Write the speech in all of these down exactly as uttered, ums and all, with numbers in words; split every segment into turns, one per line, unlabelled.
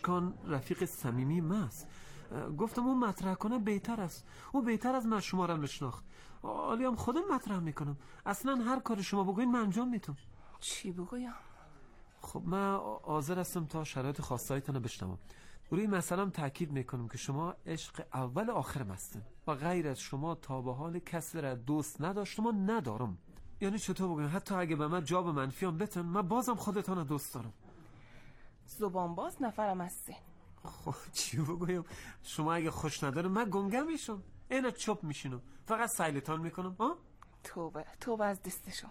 اشکان رفیق صمیمی ماست. گفتم اون مطرح کنه بهتر است. او بهتر از من شما را میشناخت. حالی هم خودم مطرح میکنم. اصلا هر کاری شما بگوین من انجام میتونم.
چی بگویم؟
خب من حاضر هستم تا شرایط خاصایتان رو بشنوم. روی مثلا تاکید میکنم که شما عشق اول آخرم هستین و غیر از شما تا به حال کسی را دوست نداشتم و ندارم. یعنی چطور بگم؟ حتی اگه به من جواب منفی هم بتن، من بازم خودتان دوست دارم.
زبان باز نفرم هستین.
خب چی بگویم؟ شما اگه خوش نداره من گنگه میشم، اینا چپ میشینم، فقط سیلتان میکنم. ها
توبه توبه از دست شما.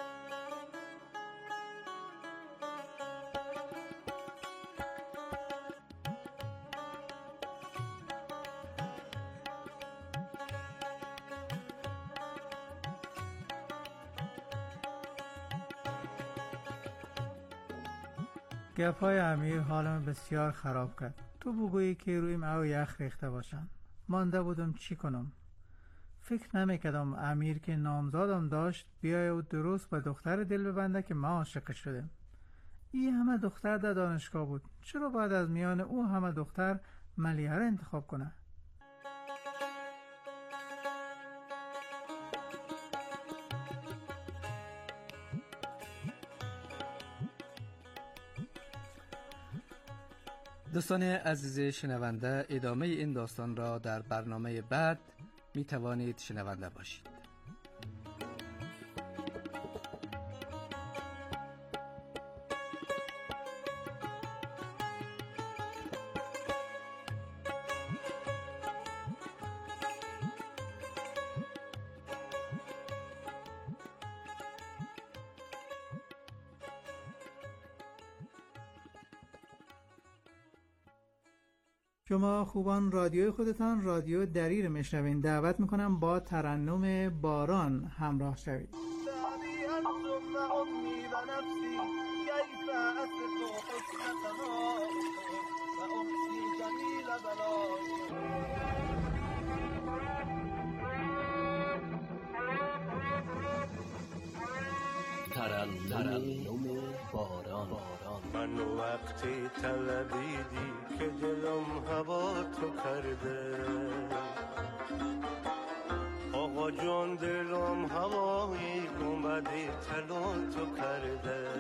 گپای امیر حالم بسیار خراب کرد. تو بگویی که روی معو یخ ریخته باشن. مانده بودم چی کنم. فکر نمیکردم امیر که نامزادم داشت بیای و درست به دختر دل ببنده که ما عاشق شدیم. این همه دختر در دانشگاه بود، چرا بعد از میان او همه دختر ملیحه را انتخاب کنه؟
دوستان عزیز شنونده، ادامه این داستان را در برنامه بعد می توانید شنونده باشید.
شما خوبان رادیوی خودتان رادیو دری رو میشنوین. دعوت میکنم با ترنم باران همراه شوید.
ترنم باران.
من وقتی طلبیدی که دلم هوا تو کرده، آقا جان دلم هوایی گنبدی طلا تو کرده.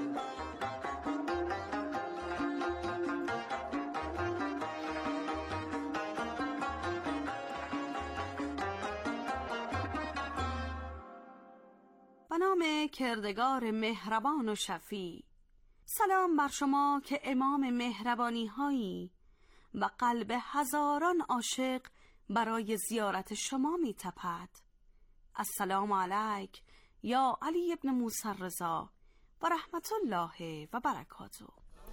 به نام کردگار مهربان و شفیع، سلام بر شما که امام مهربانی هایی و قلب هزاران عاشق برای زیارت شما می تپد. السلام علیک یا علی ابن موسی رضا و رحمت الله و برکاته.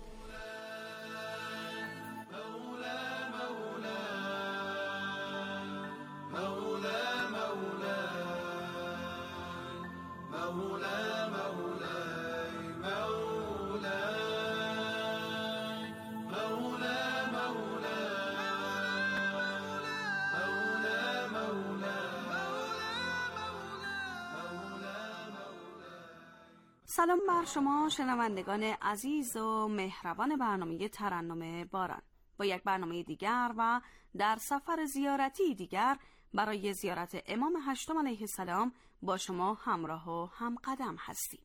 سلام بر شما شنوندگان عزیز و مهربان برنامه ترنم باران، با یک برنامه دیگر و در سفر زیارتی دیگر برای زیارت امام هشتم علیه السلام با شما همراه و همقدم هستیم.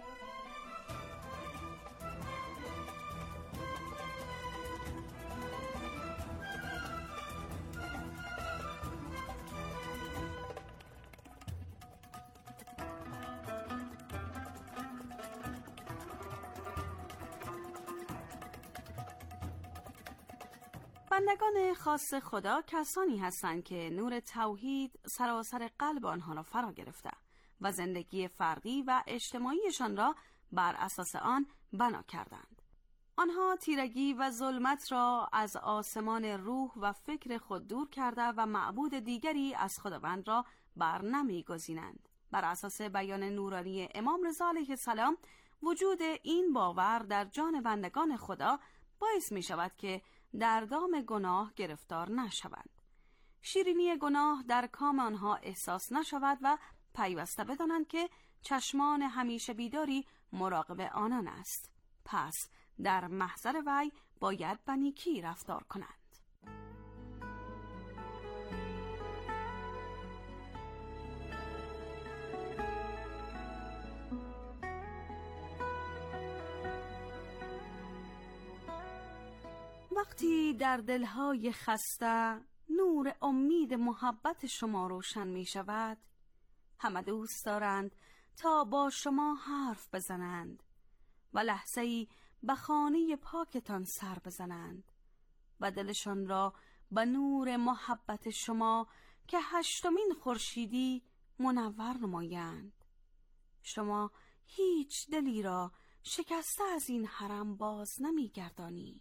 بندگان خاص خدا کسانی هستند که نور توحید سراسر قلب آنها را فرا گرفته و زندگی فردی و اجتماعیشان را بر اساس آن بنا کردند. آنها تیرگی و ظلمت را از آسمان روح و فکر خود دور کرده و معبود دیگری از خداوند را بر نمی‌گزینند. بر اساس بیان نورانی امام رضا علیه السلام، وجود این باور در جان بندگان خدا باعث می شود که در دام گناه گرفتار نشوند. شیرینی گناه در کام آنها احساس نشود و پیوسته بدانند که چشمان همیشه بیداری مراقب آنان است. پس در محضر وی باید به نیکی رفتار کنند. وقتی در دلهای خسته نور امید محبت شما روشن می شود، همه دوست دارند تا با شما حرف بزنند و لحظه‌ای به خانه پاکتان سر بزنند و دلشان را به نور محبت شما که هشتمین خورشیدی منور نمایند. شما هیچ دلی را شکسته از این حرم باز نمی گردانی.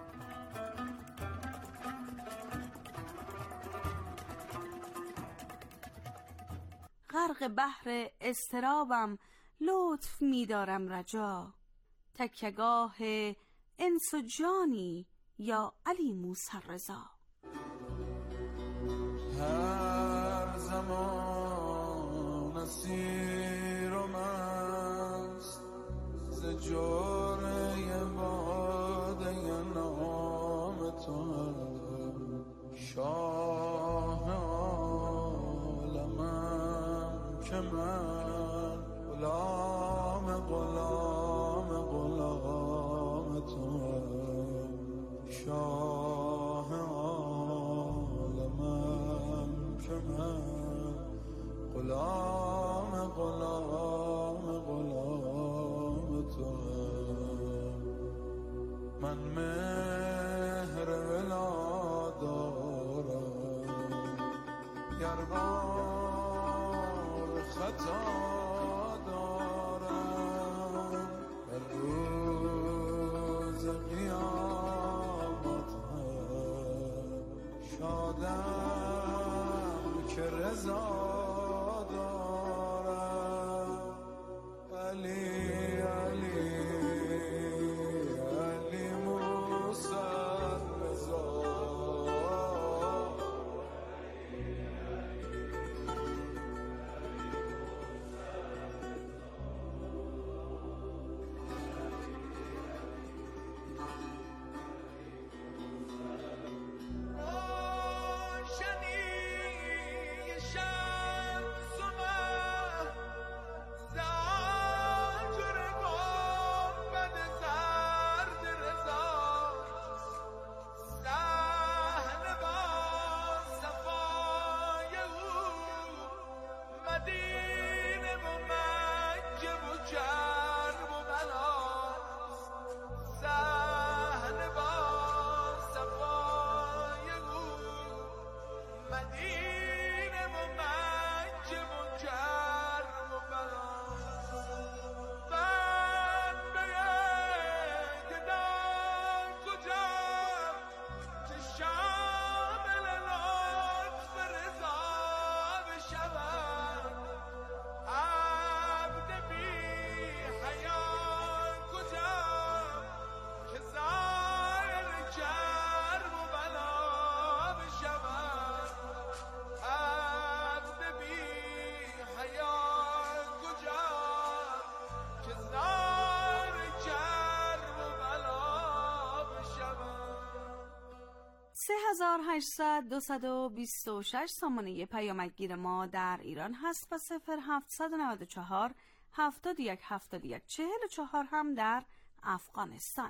غرق بحر اضطرابم لطف می‌دارم رجا، تکیه‌گاه انس و جانی یا علی موسی رضا.
هر زمان اسیر و مست ز جوره باده نام تو شاه عالمم که من غلام غلام غلام تو شاه عالمم که من غلام غلام غلام تو من مهر ولا دارم گربار خطا دارم در روز قیامت هم شادم که رضا دارم. علی علی علی موسی رضا
سه هزار و هشتصد دوصد و بیست و شش سامانه پیامکگیر ما در ایران هست و صفر هفتصد و نود و چهار هفتاد و یک هفتاد و یک چهل و چهار هم در افغانستان.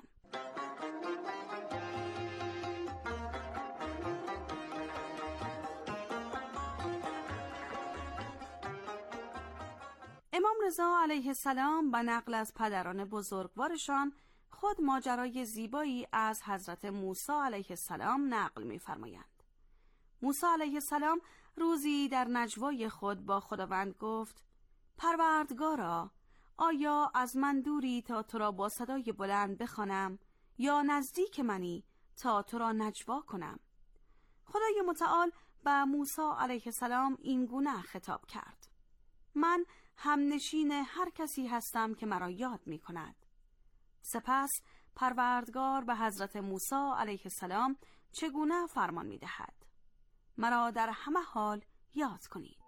امام رضا علیه السلام به نقل از پدران بزرگوارشان خود ماجرای زیبایی از حضرت موسی علیه السلام نقل می‌فرمایند. موسی علیه السلام روزی در نجوای خود با خداوند گفت: پروردگارا، آیا از من دوری تا تو را با صدای بلند بخوانم یا نزدیک منی تا تو را نجوا کنم؟ خدای متعال به موسی علیه السلام این گونه خطاب کرد: من همنشین هر کسی هستم که مرا یاد می کند. سپس پروردگار به حضرت موسی علیه السلام چگونه فرمان می دهد: مرا در همه حال یاد کنید.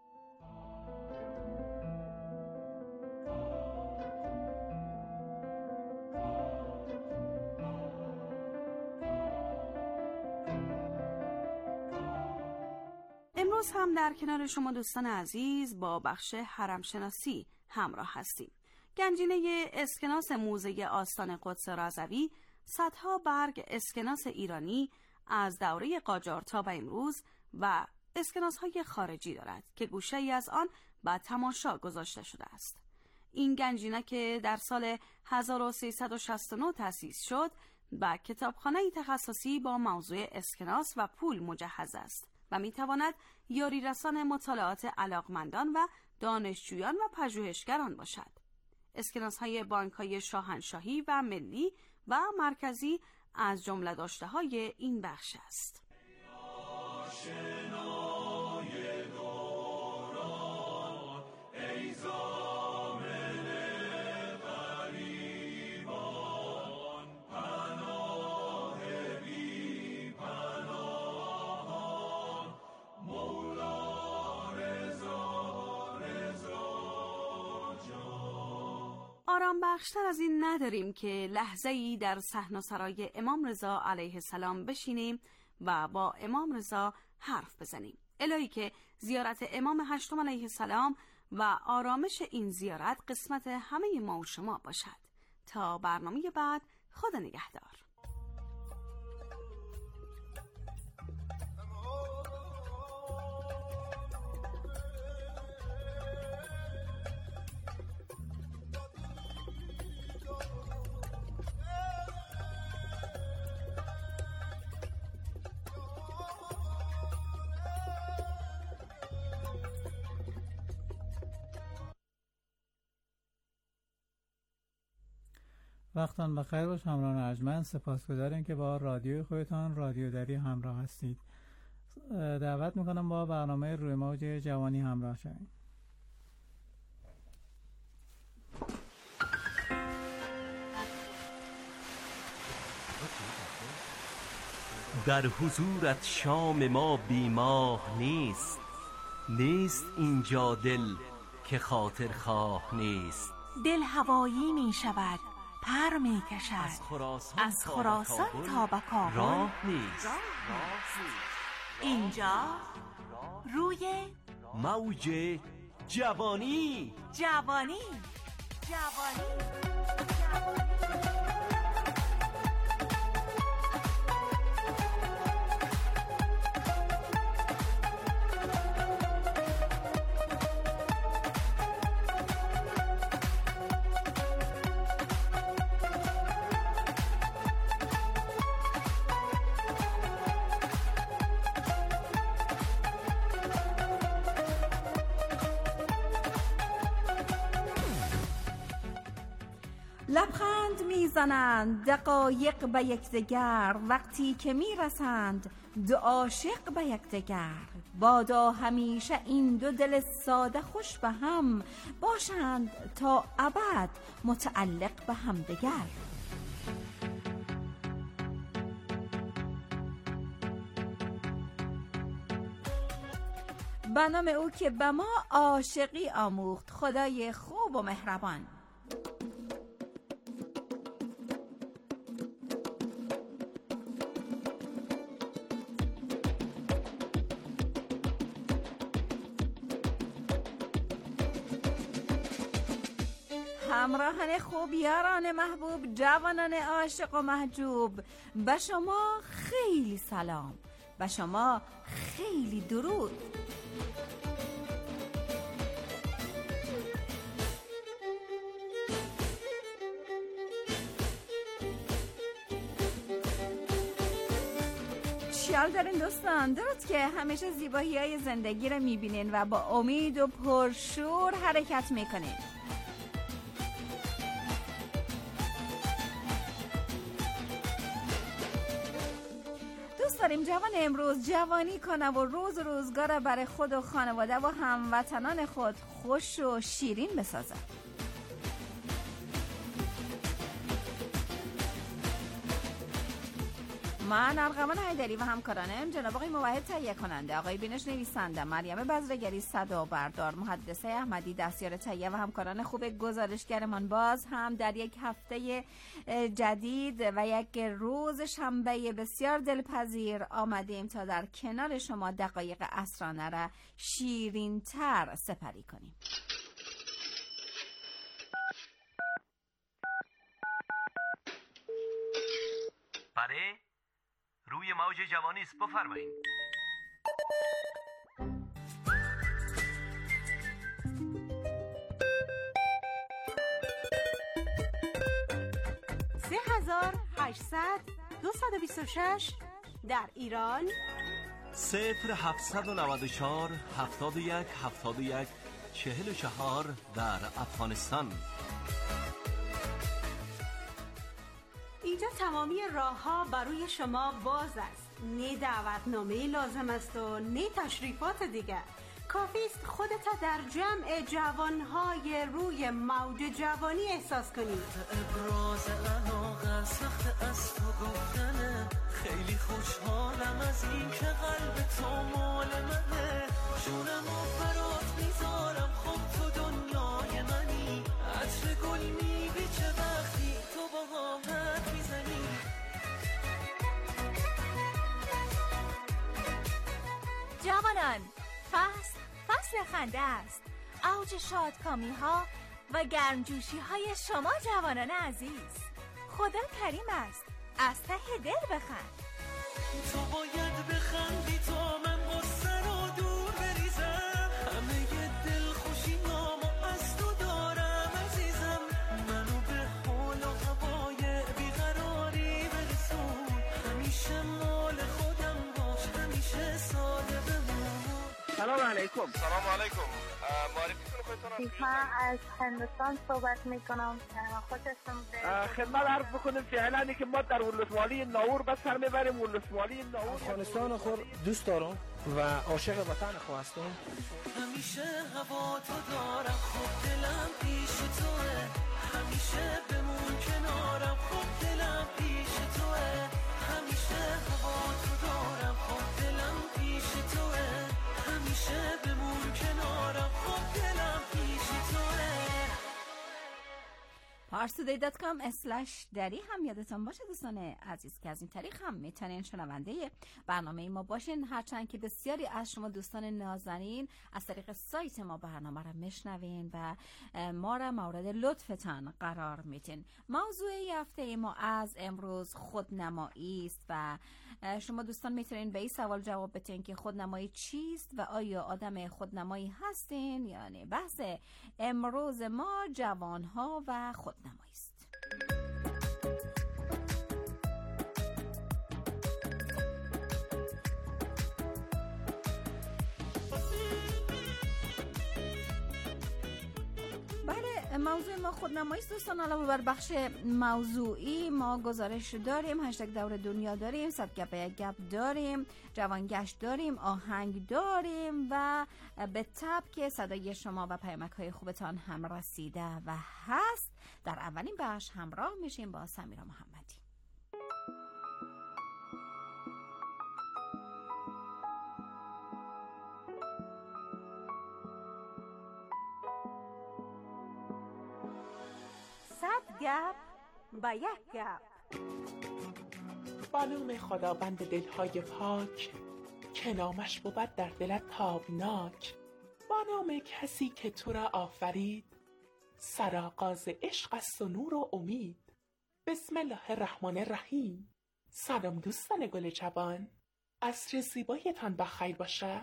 امروز هم در کنار شما دوستان عزیز با بخش هرم شناسی همراه هستیم. گنجینه اسکناس موزه آستان قدس رضوی صدها برگ اسکناس ایرانی از دوره قاجار تا به امروز و اسکناس‌های خارجی دارد که گوشه‌ای از آن به تماشا گذاشته شده است. این گنجینه که در سال هزار و سیصد و شصت و نه تأسیس شد و کتابخانه تخصصی با موضوع اسکناس و پول مجهز است و میتواند یاری رسان مطالعات علاقمندان و دانشجویان و پژوهشگران باشد. اسکناس‌های بانک‌های شاهنشاهی و ملی و مرکزی از جمله داشته‌های این بخش است. آرام بخشتر از این نداریم که لحظه‌ای در صحنه‌سرای امام رضا علیه السلام بشینیم و با امام رضا حرف بزنیم. الهی که زیارت امام هشتم علیه السلام و آرامش این زیارت قسمت همه ما و شما باشد. تا برنامه بعد، خدا نگهدار.
وقتان بخیر باش همراهان ارجمند، سپاسگزاریم که با رادیوی خودتان رادیو دری همراه هستید. دعوت میکنم با برنامه روی موج جوانی همراه شوید.
در حضورت شام ما بیماه نیست، نیست اینجا دل که خاطر خواه نیست.
دل هوایی می شود، پر می کشد
از خراسان,
از خراسان تا به کابل
راه نیست.
اینجا روی
موج جوانی
جوانی جوانی
لبخند میزنند دقایق به یکدیگر، وقتی که میرسند دو عاشق به یکدیگر. بادا همیشه این دو دل ساده خوش به هم باشند تا ابد متعلق به همدیگر. به نام او که به ما عاشقی آموخت، خدای خوب و مهربان. همراهان خوب، یاران محبوب، جوانان عاشق و محجوب، به شما خیلی سلام، به شما خیلی درود. خیال دارین دوستان، درست که همیشه زیبایی های زندگی رو میبینین و با امید و پرشور حرکت میکنین. دوست داریم جوان امروز جوانی کنه و روز روزگار برای خود و خانواده و هموطنان خود خوش و شیرین بسازه. من ارغوان حیدری و همکارانم جناب آقای موحد تهیه کننده، آقای بینش نویسنده، مریم بذرگری صدا بردار، محدثه احمدی دستیار تهیه و همکاران خوب گزارشگرمان باز هم در یک هفته جدید و یک روز شنبه بسیار دلپذیر آمدیم تا در کنار شما دقایق عصرانه را شیرین تر سپری کنیم.
بله، روی موج جوانی است، بفرمایید.
سه هزار هشتصد دویست و بیست و شش در ایران،
صفر هفتصد و نود و چهار هفتاد و یک هفتاد و یک چهل و چهار در افغانستان.
اینجا تمامی راه ها برای شما باز است. نه دعوتنامه لازم است و نه تشریفات دیگر. کافی است خودت در جمع جوانهای روی موج جوانی احساس کنید.
ابراز علاقه سخت از تو گفتنه، خیلی خوشحالم از این که قلب تو مال منه، جونم و فرات میذارم خب تو دنیای منی، عطر گل میبیچه وقتی تو با آهت میزنی.
جوانان، فصل فصل خنده است، اوج شادکامی ها و گرمجوشی های شما جوانان عزیز. خدا کریم است، از ته دل بخند.
تو باید بخندی تا من غصه رو دور بریزم، همه ی دل خوشی نامو از تو دارم عزیزم، منو به حال و هوای بیقراری برسون، همیشه مال خودم باش، همیشه ساده بمون.
سلام علیکم.
سلام علیکم. معرفی کنید خودتون.
من از هندوستان صحبت میکنم. خودتون
خدمت عرض بکنیم فعلا که ما در ولسوالی ناور بس سر میبریم. ولسوالی ناور
افغانستان خود دوست دارم و عاشق وطن خود هستم.
همیشه هوا تو دارم، خب دلم پیش توه، همیشه بمون کنارم، خب دلم پیش توه، همیشه هوا تو دارم، خب دلم پیش توه، همیشه بمون کنارم، خب دلم پیش توه.
پارسودی دات کام اسلش دری هم یادتان باشه دوستان عزیز که از این طریق هم میتونین شنونده برنامه ما باشین، هرچند که بسیاری از شما دوستان نازنین از طریق سایت ما برنامه را میشنوین و ما را مورد لطفتان قرار میدین. موضوع هفته ما از امروز خودنمایی است و شما دوستان میتونین به این سوال جواب بدین که خودنمایی چیست و آیا آدم خودنمایی هستین؟ یعنی بحث امروز ما جوانها و خودنمایی است. بله، موضوع ما خودنمایی است دوستان. علاوه بر بخش موضوعی ما گزارش داریم، هشتگ دور دنیا داریم، صد گپ یک گپ داریم، جوانگشت داریم، آهنگ داریم و به تب که صدای شما و پیامک های خوبتان هم رسیده و هست. در اولین بخش همراه میشیم با سمیرا محمدی.
صد گپ با یک گپ.
با نام خداوند دلهای پاک که نامش بود در دلت تابناک، با نام کسی که تو را آفرید، سرآغاز عشق است و نور و امید. بسم الله الرحمن الرحیم. سلام دوستان گل جوان، عصر زیبایتان بخیر باشه.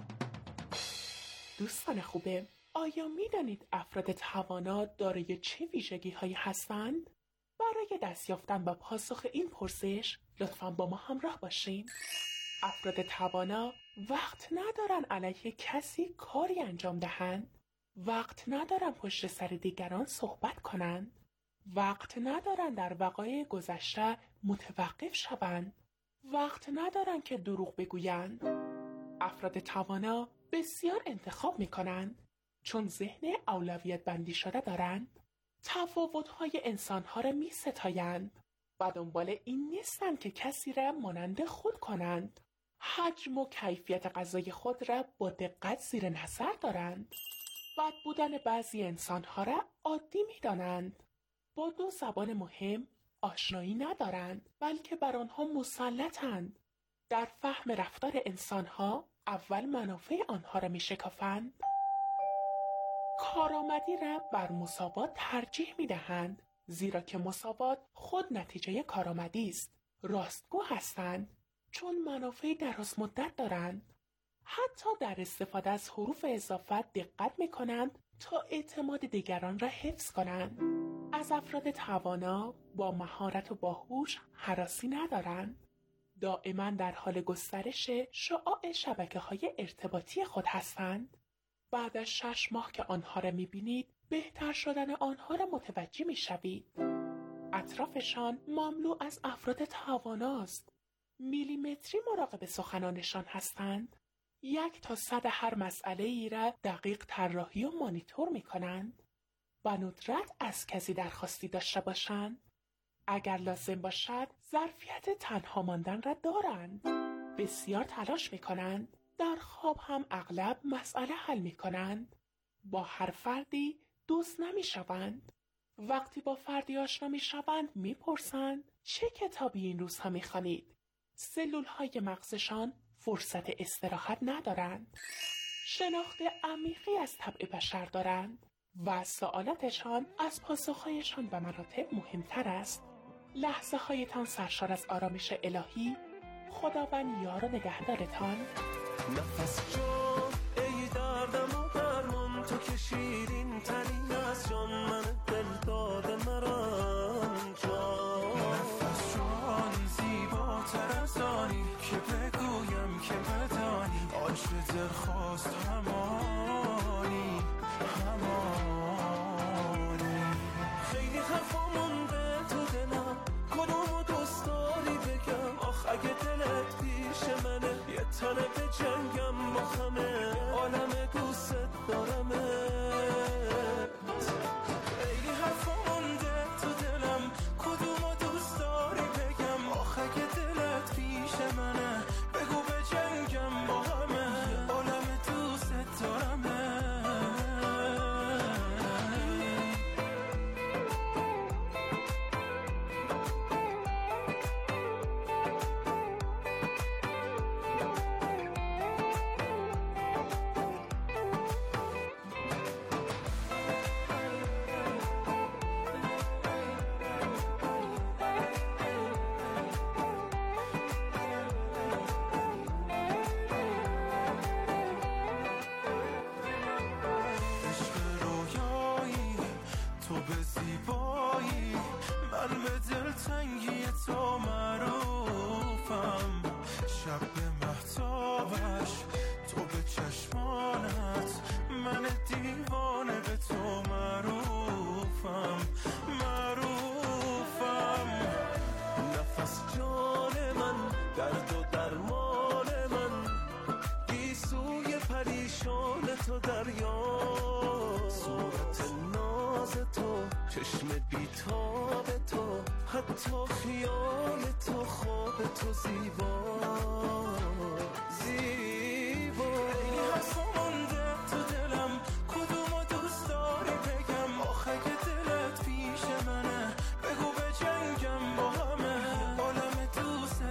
دوستان خوبه، آیا می دانید افراد توانا دارای چه ویژگی هایی هستند؟ برای دست یافتن به پاسخ این پرسش لطفاً با ما همراه باشین. افراد توانا وقت ندارن علیه کسی کاری انجام دهند، وقت ندارن پشت سر دیگران صحبت کنند، وقت ندارن در وقایع گذشته متوقف شوند، وقت ندارن که دروغ بگویند. افراد توانا بسیار انتخاب میکنند چون ذهن اولویت بندی شده دارند. تفاوت‌های انسان‌ها را می‌ستایند و دنبال این نیستند که کسی را مانند خود کنند. حجم و کیفیت غذای خود را با دقت زیر نظر دارند. بد بودن بعضی انسانها را عادی می دانند. با دو زبان مهم آشنایی ندارند، بلکه بر آنها مسلطند. در فهم رفتار انسانها اول منافع آنها را می شکافند. کارآمدی را بر مساوات ترجیح می دهند، زیرا که مساوات خود نتیجه کارآمدی است. راستگو هستند چون منافع دراز مدت دارند. حتی در استفاده از حروف اضافه دقت می کنند تا اعتماد دیگران را حفظ کنند. از افراد توانا با مهارت و باهوش هراسی ندارند. دائما در حال گسترش شعاع شبکه‌های ارتباطی خود هستند. بعد از شش ماه که آنها را می‌بینید، بهتر شدن آنها را متوجه می‌شوید. اطرافشان مملو از افراد تواناست. میلیمتری مراقب سخنانشان هستند. یک تا صد هر مسئله ای را دقیق طراحی و مانیتور می‌کنند. به ندرت از کسی درخواستی داشته باشند. اگر لازم باشد ظرفیت تنها ماندن را دارند. بسیار تلاش می‌کنند. در خواب هم اغلب مسئله حل می‌کنند. با هر فردی دوست نمی‌شوند. وقتی با فردی آشنا می‌شوند می‌پرسند چه کتابی این روزها می‌خوانید؟ سلول‌های مغزشان فرصت استراحت ندارند. شناخت عمیقی از طبع بشر دارند و سوالاتشان از پاسخهایشان به مراتب مهمتر است. لحظه هایتان سرشار از آرامش الهی. خداوند یار و نگهدارتان.
نفس جان ای دردم و درمان، تو که شیرین ترین از جان، من دل داده مران جان. نفس جان زیباتر از آنی که بگویم که بدانی، آنچه دل خواست همانی همانی. خیلی حرفا مونده تو دلم، کدومو دوست داری بگم؟ آخ اگه دلت پیش منه، یه تنه به جنگم با همه عالم دوست دارمت. خیلی حرفا مونده تو دلم، کدومو دوست داری بگم؟ آخ اگه دلت پیش منه، بگو به جنگم با همه عالم دوست دارمت. تو معروفم، شب به مهتابش، تو به چشمانت، من دیوانه به تو معروفم معروفم. نفس جان من، درد و درمان من، گیسوی پریشان تو دریا، صورت ناز تو، چشم بیتاب تو، حتی خیال تو، خواب تو زیبا زیبا. خیلی حرفا مونده تو دلم، کدومو دوست داری بگم؟ آخه اگه دلت پیش منه، بگو به جنگم با همه عالم دوست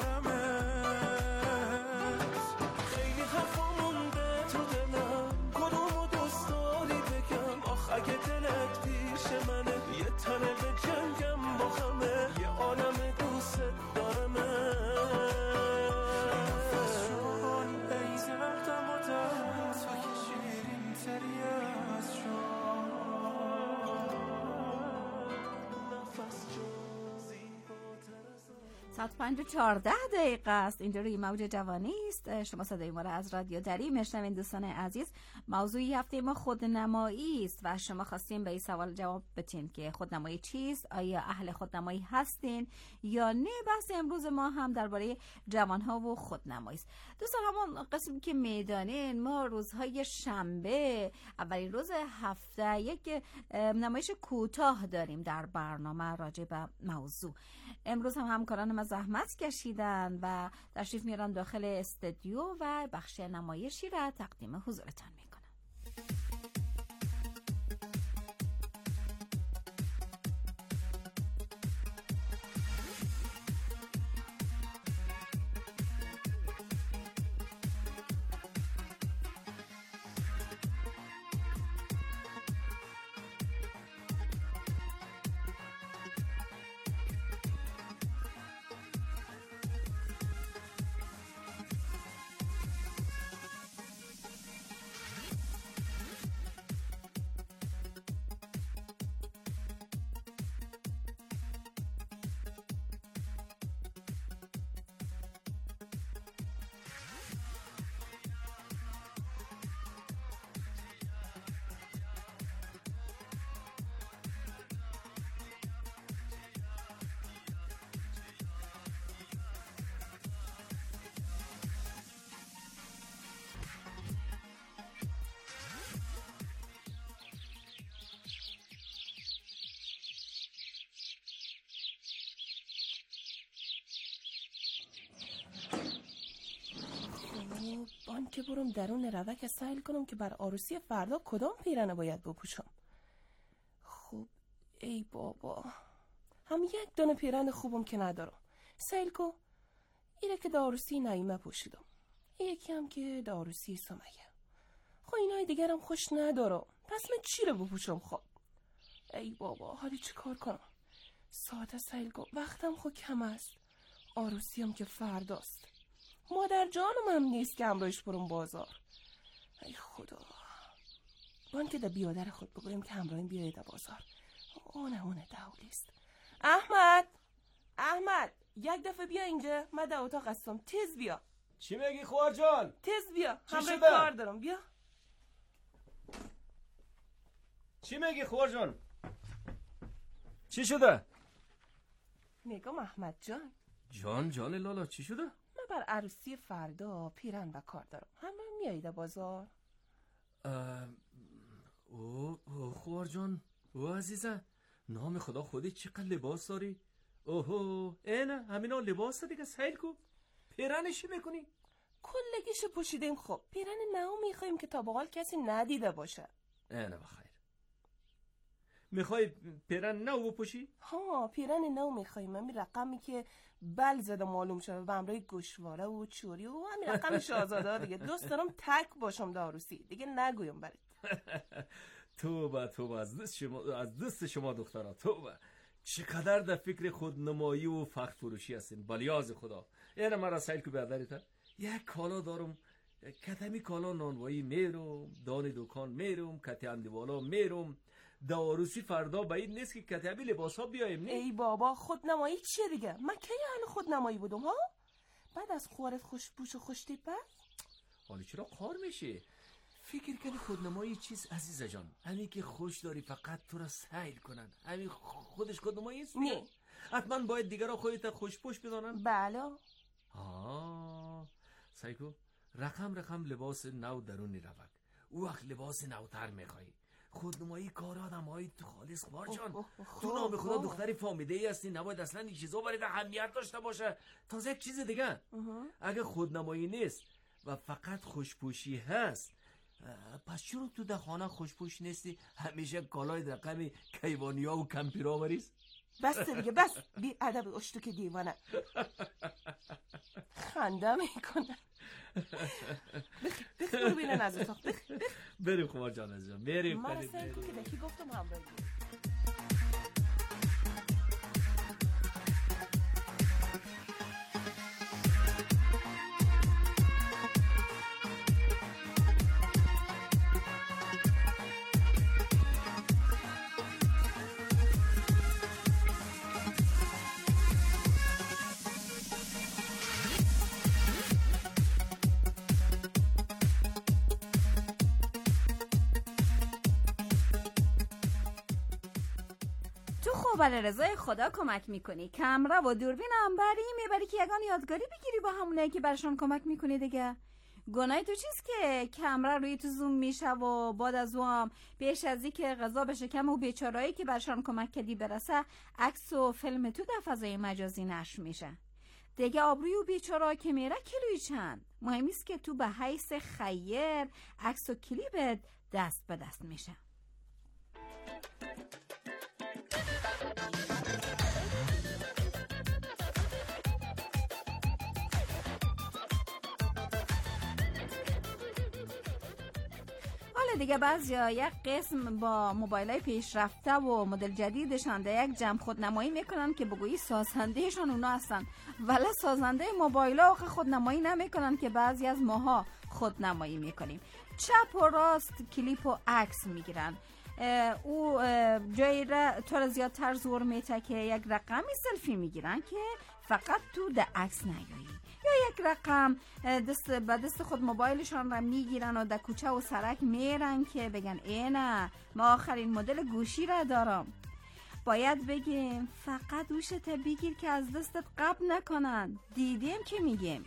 دارمت. خیلی حرفا مونده تو دلم، کدومو دوست داری بگم؟ آخه اگه دلت پیش منه، یه تنه به جنگم با همه یه عالم دوست دارمت. نفس جان ای زردم و درد، تو که شیرین تری از جان. نفس جان زیباتر از آن.
ساعت پنج و چهارده دقیقه است. اینجا روی موج جوانی است. شما صدای ما را از رادیو دری میشنوید. دوستان عزیز، موضوعی هفته ما خودنمایی است و شما خواستین به این سوال جواب بدین که خودنمایی چیست؟ آیا اهل خودنمایی هستین یا نه؟ بحث امروز ما هم درباره جوانها و خودنمایی است. دوستان، همون قسمی که میدانین ما روزهای شنبه اولین روز هفته یک نمایش کوتاه داریم در برنامه راجع به موضوع. امروز هم همکاران ما زحمت کشیدن و تشریف میارن داخل استودیو و بخش نمایشی را تقدیم حضورتان میکنن.
بان که برم درون روک سهل کنم که بر عروسی فردا کدام پیرنه باید بپوشم. خوب ای بابا، هم یک دونه پیرن خوبم که ندارم. سهل کو ایره که دا عروسی نعیمه پوشیدم، یکی هم که دا عروسی سمیه. خب اینای دیگرم خوش ندارم، پس من چی رو بپوشم؟ خب ای بابا، حالی چی کار کنم؟ ساعت سهل کو وقتم خود کم است، عروسی هم که فرداست. مادر جانم هم نیست که همراهش برم بازار. ای خدا، بان که دا بیادر خود بگویم که همراهیم بیایی دا بازار. اونه اونه دولیست. احمد احمد یک دفعه بیا اینجا، من دا اتاق هستم، تیز بیا.
چی میگی خوار جان؟
تیز بیا، همراه کار دارم، بیا.
چی میگی خوار جان؟ چی شده؟
میگم احمد جان.
جان جان لالا چی شده؟
من بر عروسی فردا پیرن و کار دارم، همراه میایید بازار؟
او او خوار جان، او عزیزه، نام خدا خودی چقدر لباس داری؟ اوهو اینه همینا لباس دیگه. سیل کو پیرنشی میکنی؟
کلگیش پوشیدیم. خب پیرن نو میخوایم که تا بقال کسی ندیده باشه.
اینه بخیر. میخوای پیرن نو بپوشی؟
ها پیرن نو میخوایم، همین رقمی که بل زده معلوم شده و همراه گوشواره و چوری و همین رقم شاهزاده دیگه. دوست دارم تک باشم در عروسی دیگه، نگویم برید.
توبه توبه از دست شما، از دست شما دخترها، توبه. چقدر در فکر خودنمایی و فخر فروشی هستین، بلیاز خدا. اینه مرا سیل که بیادریتا یک کالا دارم، کتمی کالا نانوایی میرم، دان دکان میرم، کتی اندیوالا میرم. دا عروسی فردا باید نیست که کتبی لباس ها بیایم.
ای بابا خودنمایی چیه دیگه؟ من کی اهل خودنمایی بودم ها؟ بعد از خوارت خوشپوش و خوشتیپه؟
حالی چرا قار میشه؟ فکر کنی خودنمایی چیز عزیزه جان؟ همین که خوش داری فقط تو را سیل کنن، همین خودش خودنمایی است؟
نه
حتما باید دیگرها خودت خوشپوش بدانن؟
بله.
آه سایکو رقم رقم لباس نو درونی روک، او وقت لباس نوتر میخوایی. خودنمایی کار آدم های تو خالص خوار جان. تو نام خدا دختری فامیده ای هستی، نباید اصلا این چیزا برای اهمیت داشته باشه. تازه یک چیز دیگه، اگه خودنمایی نیست و فقط خوشپوشی هست، پس چرا تو در خانه خوشپوش نیستی؟ همیشه کالای رقم کیوانیا و کمپیرا بریز.
بس دیگه بس، بی ادب اشتو که دیوانه. خنده میکنه. بخی بخی برو بینن از اتاق. بخی بخی
بریم خوار جان عزیزم، بریم.
من اصلا که دکی گفتم همراهی.
تو خب برای رضای خدا کمک میکنی، کمره و دوربین هم بری میبری که یگان یادگاری بگیری با همونه که برشان کمک میکنی دیگه. گناه تو چیست که کمره روی تو زوم میشه و بعد از او هم پیش از که غذا به شکم و بیچارهایی که برشان کمک کردی برسه عکس و فیلم تو در فضای مجازی نشر میشه دیگه. آبروی و بیچاره که میره کیلوی چند، مهم است که تو به حیث خیر عکس و کلیپت دست به دست میشه. دیگه بعضیا یک قسم با موبایلای پیشرفته و مدل جدیدشان در یک جمع خودنمایی میکنن که بگویی سازندهشان اونا هستن، ولی سازنده موبایلا آخه خودنمایی نمیکنن که بعضی از ماها خودنمایی میکنیم. چپ و راست کلیپ و عکس میگیرن. او جایی را طور زیادتر زور میته که یک رقمی سلفی میگیرن که فقط تو در عکس نیایی، یا یک رقم دست به دست خود موبایلشان را میگیرن و در کوچه و سرک میرن که بگن اینه ما آخرین مدل گوشی را دارم. باید بگیم فقط گوشت بگیر که از دستت قبل نکنن. دیدیم که میگیم.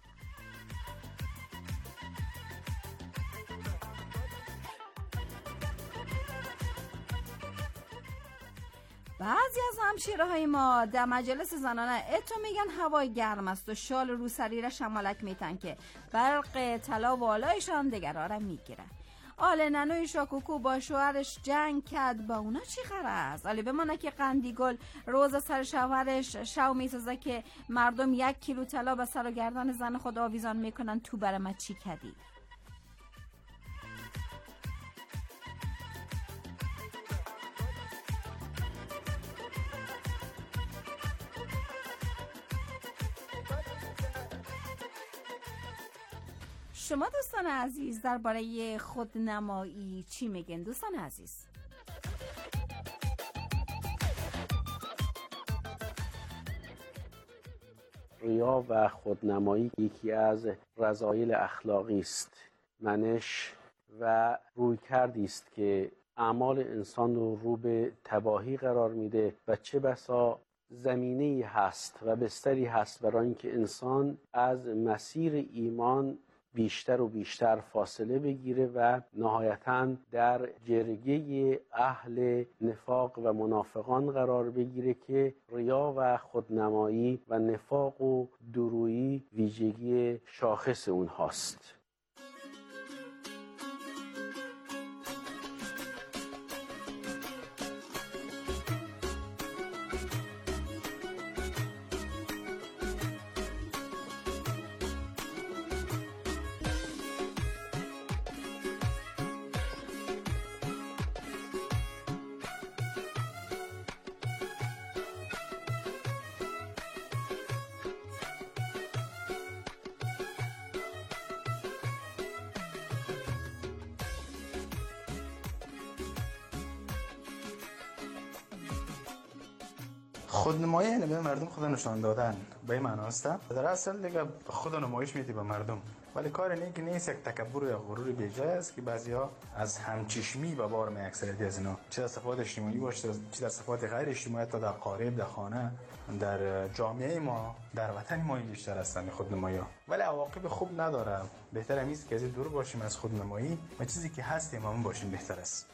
بعضی از همشیره های ما در مجلس زنانه اتو میگن هوای گرم است و شال روسری را شمالک میتن که برق طلا و آلایشان دگرها را میگیره. آل ننوی شاکوکو با شوهرش جنگ کرد، با اونا چی غرض؟ آلی بمانه که قندیگل روز سر شوهرش شو میسازه که مردم یک کیلو طلا به سر و گردن زن خود آویزان میکنن. تو برای ما چی کردی؟ شما دوستان عزیز درباره خودنمایی چی میگن دوستان عزیز؟
ریا و خودنمایی یکی از رذایل اخلاقی است، منش و رویکردی است که اعمال انسان رو رو به تباهی قرار میده و چه بسا زمینه‌ای هست و بستری هست برای اینکه انسان از مسیر ایمان بیشتر و بیشتر فاصله بگیره و نهایتاً در جرگه اهل نفاق و منافقان قرار بگیره که ریا و خودنمایی و نفاق و دورویی ویژگی شاخص اونهاست.
خودنمایی یعنی به مردم خود نشان دادن، به این معنی است. در اصل دیگه خود نمایش میدی به مردم، ولی کار نیک نیست، یک تکبر یا غرور بیجای است که بعضیا از همچشمی به بار می اکثریت از اینا، چه در صفات اجتماعی باشه چه در صفات غیر اجتماعی، تا در قارب، در خانه، در جامعه ما، در وطن ما بیشتر هستن خودنمایی ها، ولی عواقب خوب نداره. بهتر است که از دور باشیم از خودنمایی و چیزی که هستیم همون باشیم بهتر است.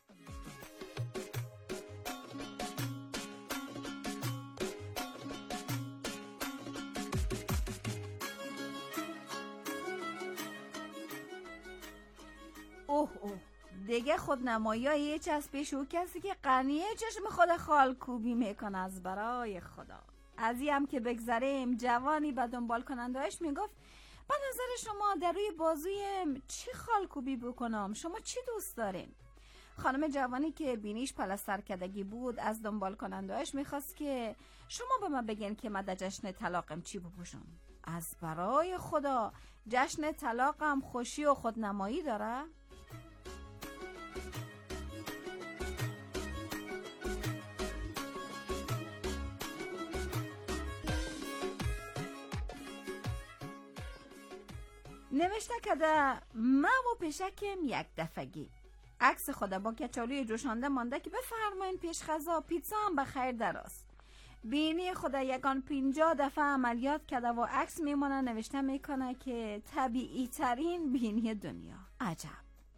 اوه اوه دیگه خودنمایی ها یه چسبش او کسی که قنیه چشم خود خال کوبی میکنه. از برای خدا از این هم که بگذاریم، جوانی به دنبال کنندهش میگفت به نظر شما در روی بازویم چی خال کوبی بکنم؟ شما چی دوست دارین؟ خانم جوانی که بینیش پلستر کدگی بود از دنبال کنندهش میخواست که شما به من بگین که من در جشن طلاقم چی بپوشم. از برای خدا جشن طلاقم خوشی و خودنمایی داره؟ نوشته کده من و پشکم یک دفگی. عکس خود با کچالوی جوشانده مانده که بفرمایین پیش غذا پیتزا هم بخیر دراست. بینی خود یکان پینجا دفعه عملیات کرده و عکس میمونه نوشته میکنه که طبیعی ترین بینی دنیا. عجب.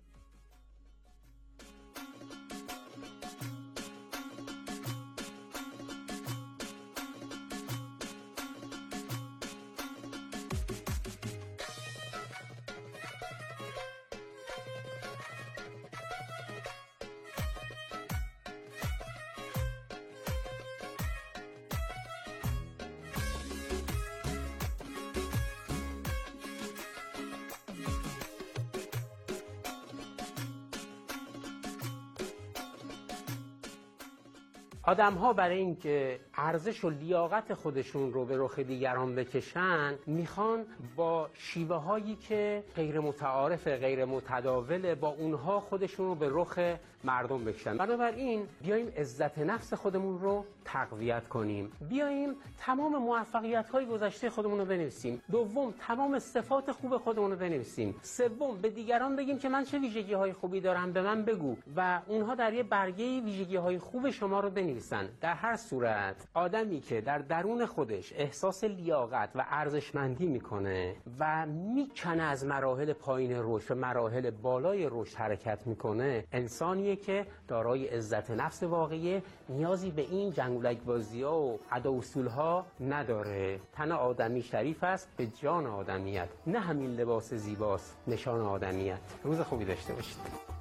آدم ها برای اینکه ارزش و لیاقت خودشون رو به رخ دیگران بکشن میخوان با شیوه هایی که غیر متعارف، غیر متداول، با اونها خودشون رو به رخ مردم بکشن. بنابراین بیاییم عزت نفس خودمون رو تقویت کنیم، بیاییم تمام موفقیت های گذشته خودمون رو بنویسیم. دوم، تمام صفات خوب خودمون رو بنویسیم. سوم، به دیگران بگیم که من چه ویژگی های خوبی دارم، به من بگو، و اونها در یه برگه ویژگی های خوب شما رو بنویسن. در هر صورت آدمی که در درون خودش احساس لیاقت و ارزشمندی میکنه و میکنه از مراحل پایین رشد و مراحل بالای رشد حرکت میکنه، انسانیه که دارای عزت نفس واقعی، نیازی به این جنگولک بازی‌ها و ادا اصول‌ها نداره. تن آدمی شریف است به جان آدمیت، نه همین لباس زیباست نشان آدمیت. روز خوبی داشته باشید.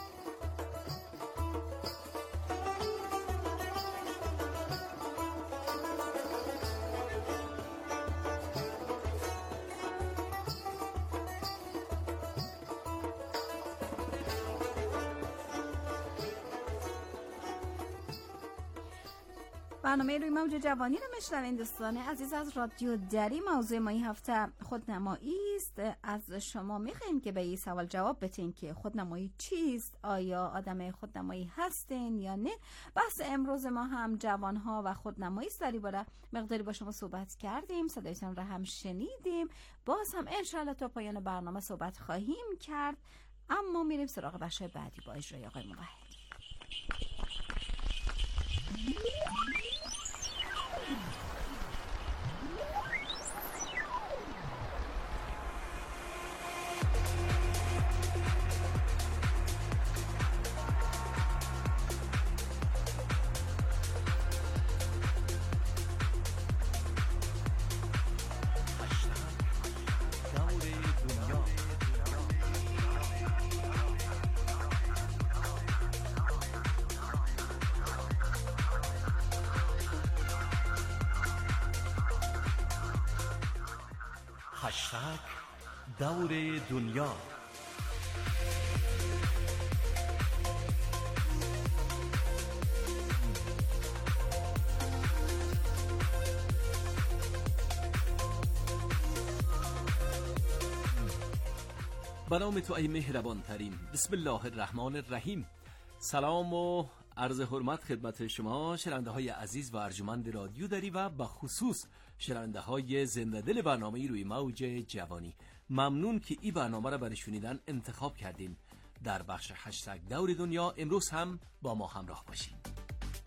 برنامه روی موج جوانی رو میشنوین دوستان عزیز از رادیو دری. موضوع ما این هفته خودنمایی است. از شما میخوایم که به این سوال جواب بدین که خودنمایی چیست؟ آیا آدم خودنمایی هستین یا نه؟ بحث امروز ما هم جوانها و خودنمایی است. در باره مقداری با شما صحبت کردیم، صدایتان را هم شنیدیم. باز هم انشالله تا پایان برنامه صحبت خواهیم کرد، اما میریم سراغ بخش بعدی با اجرای آقای موحد.
هشتگ دور دنیا. به نام تو ای مهربان ترین. بسم الله الرحمن الرحیم. سلام و عرض حرمت خدمت شما شنونده های عزیز و ارجمند رادیو دری و به خصوص شنونده های زنده دل برنامه روی موج جوانی. ممنون که این برنامه را برای شنیدن انتخاب کردین. در بخش هشتگ دور دنیا امروز هم با ما همراه باشید.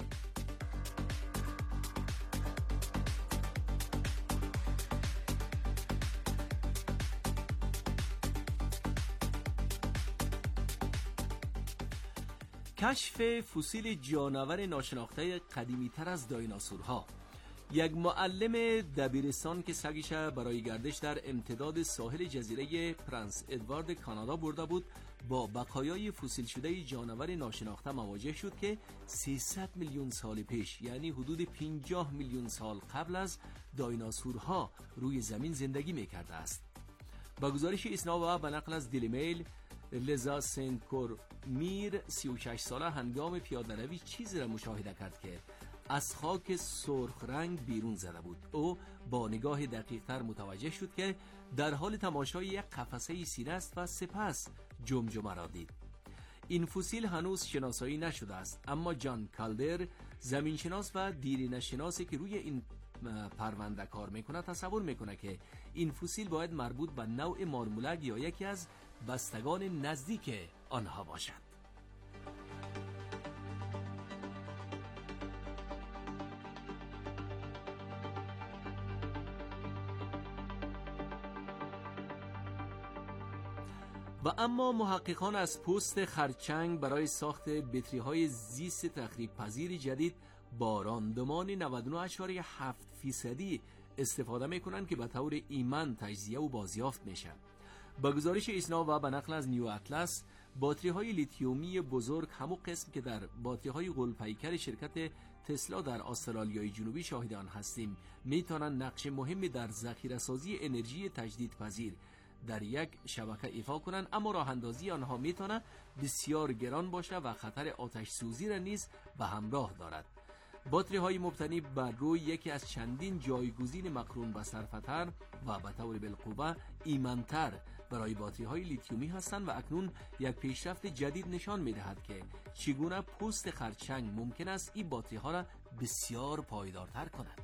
کشف فسیل جانور ناشناخته قدیمی تر از دایناسورها. یک معلم دبیرستان که سگش برای گردش در امتداد ساحل جزیره پرنس ادوارد کانادا برده بود، با بقایای فسیل شده جانور ناشناخته مواجه شد که سیصد میلیون سال پیش، یعنی حدود پنجاه میلیون سال قبل از دایناسورها روی زمین زندگی می‌کرده است. با گزارش اسنا و به نقل از دیلی میل، لزا سنکور میر سی و شش ساله هنگام پیاده‌روی چیزی را مشاهده کرد که از خاک سرخ رنگ بیرون زده بود. او با نگاه دقیق‌تر متوجه شد که در حال تماشای یک قفسه سینه است و سپس جمجمه را دید. این فسیل هنوز شناسایی نشده است، اما جان کالدر، زمینشناس و دیرینه‌شناسی که روی این پرونده کار میکنه، تصور میکنه که این فسیل باید مربوط به نوع مارمولک یا یکی از بستگان نزدیک آنها باشد. و اما محققان از پوست خرچنگ برای ساخت بطری‌های زیست تخریب پذیر جدید با راندمان نود و نه ممیز هفت فیصدی استفاده میکنن که به طور ایمن تجزیه و بازیافت میشه. با گزارش ایسنا و به نقل از نیو اطلس، باتری های لیتیومی بزرگ، همون قسم که در باتری های غول‌پیکر شرکت تسلا در استرالیای جنوبی شاهد آن هستیم، میتونن نقش مهمی در ذخیره سازی انرژی تجدیدپذیر در یک شبکه ایفا کنند، اما راه اندازی آنها میتونه بسیار گران باشه و خطر آتش سوزی را نیز به همراه دارد. باتری های مبتنی بر روی یکی از چندین جایگزین مقرون به صرفه‌تر و به طور بالقوه ایمن‌تر برای باتری های لیتیومی هستند و اکنون یک پیشرفت جدید نشان می‌دهد که چگونه پوست خرچنگ ممکن است این باتری ها را بسیار پایدارتر کند.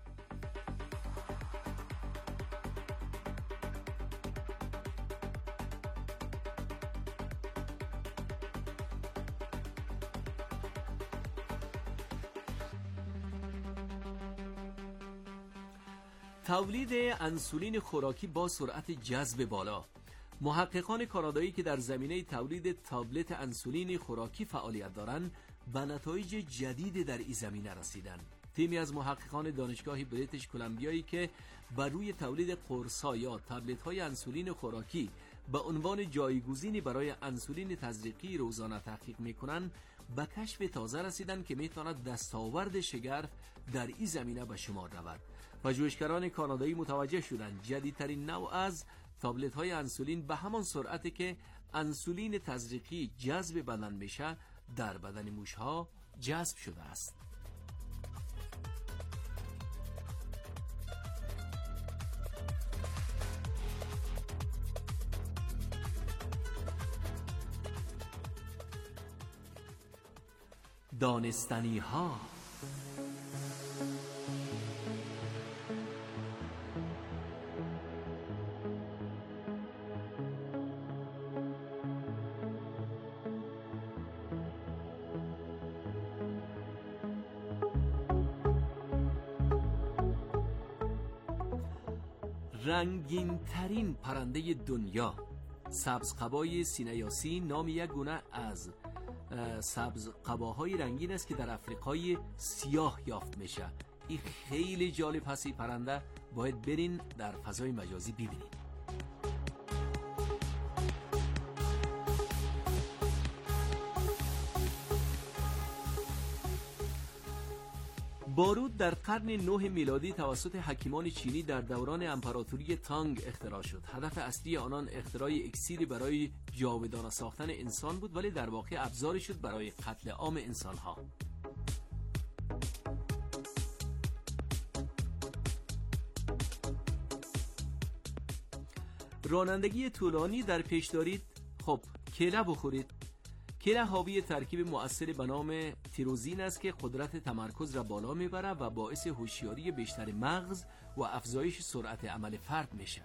تولید انسولین خوراکی با سرعت جذب بالا. محققان کانادایی که در زمینه تولید تابلت انسولین خوراکی فعالیت دارند به نتایج جدید در این زمینه رسیدند. تیمی از محققان دانشگاه بریتیش کلمبیایی که بر روی تولید قرص‌ها یا تابلت‌های انسولین خوراکی به عنوان جایگزینی برای انسولین تزریقی روزانه تحقیق می‌کنند، به کشف تازه رسیدند که می‌تواند دستاورد شگرف در این زمینه به شمار رود. پژوهشگران کانادایی متوجه شدند جدیدترین نوع از تابلت های انسولین به همان سرعتی که انسولین تزریقی جذب بدن میشه در بدن موشها جذب شده است. دانستنی ها. رنگین ترین پرنده دنیا، سبزقبای سینه‌یاسی، نام یک گونه از سبزقباهای رنگین است که در افریقای سیاه یافت میشه. این خیلی جالب هست. این پرنده باید برین در فضای مجازی ببینید. بارود در قرن نه میلادی توسط حکیمان چینی در دوران امپراتوری تانگ اختراع شد. هدف اصلی آنان اختراع اکسیری برای جاودانه ساختن انسان بود، ولی در واقع ابزاری شد برای قتل عام انسانها. رانندگی طولانی در پیش دارید؟ خب کیله بخورید. کیله حاوی ترکیب مؤثر به نام تیروزین است که قدرت تمرکز را بالا میبره و باعث هوشیاری بیشتر مغز و افزایش سرعت عمل فرد میشه.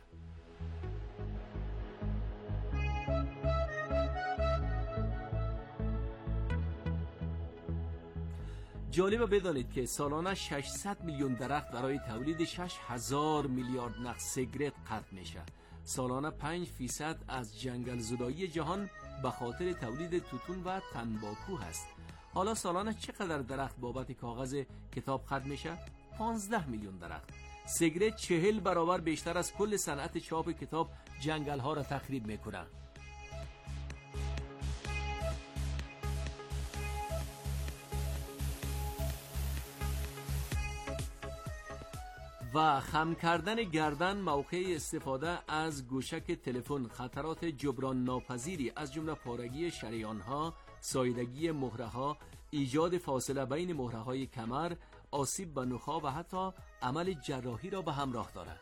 جالب بدانید که سالانه ششصد میلیون درخت برای تولید شش هزار میلیارد نخ سیگرت قطع میشه. سالانه پنج فیصد از جنگل زدایی جهان به خاطر تولید توتون و تنباکو هست. حالا سالانه چقدر درخت بابت کاغذ کتاب قطع میشه؟ پانزده میلیون درخت. سیگرت چهل برابر بیشتر از کل صنعت چاپ کتاب جنگل ها را تخریب میکنه. و خم کردن گردن موقع استفاده از گوشک تلفن، خطرات جبران ناپذیری از جمله پارگی شریان‌ها، ساییدگی مهره‌ها، ایجاد فاصله بین مهره‌های کمر، آسیب به نخاع و حتی عمل جراحی را به همراه دارد.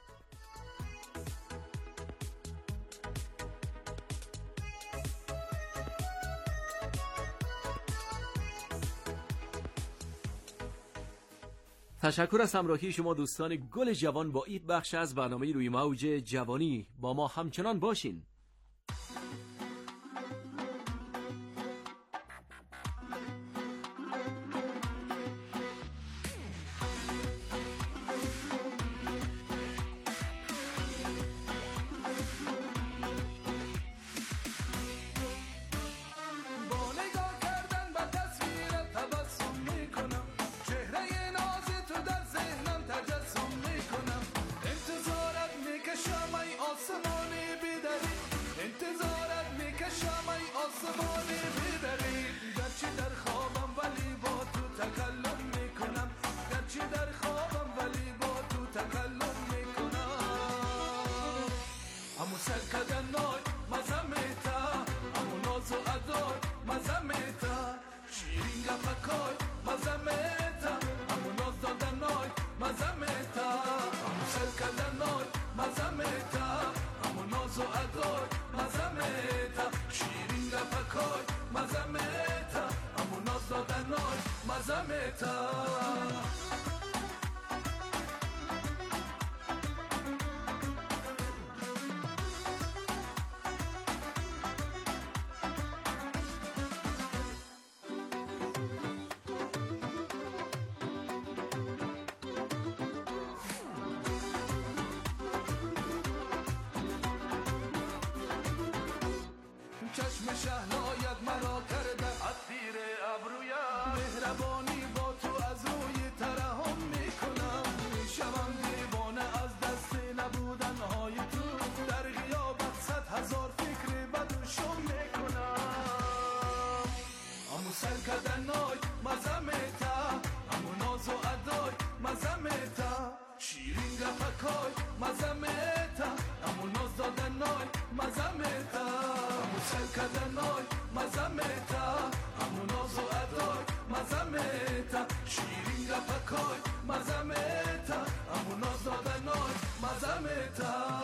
تشکر از همراهی شما دوستان گل جوان با این بخش از برنامه روی موج جوانی. با ما همچنان باشین.
کدنای مزمتا امو ناز و ادای مزمتا شیرین گپکای مزمتا امو ناز دادنای مزمتا امو سر کدنای مزمتا امو ناز و ادای مزمتا شیرین گپکای مزمتا امو ناز دادنای مزمتا چشم شهنایت مرا کرده از زیر ابرویم مهربانی با تو از روی ترحم میکنم میشوم دیوانه از دست نبودن های تو در غیابت صد هزار فکر بد و شم میکنم امو سر کدنای مزمتا امو ناز و ادای مزمتا شیرین گپکای مزمتا امو ناز دادنای مزمتا سر کدنای مزمتا امو ناز و ادای مزمتا شیرین گپکای مزمتا امو ناز دادنای مزمتا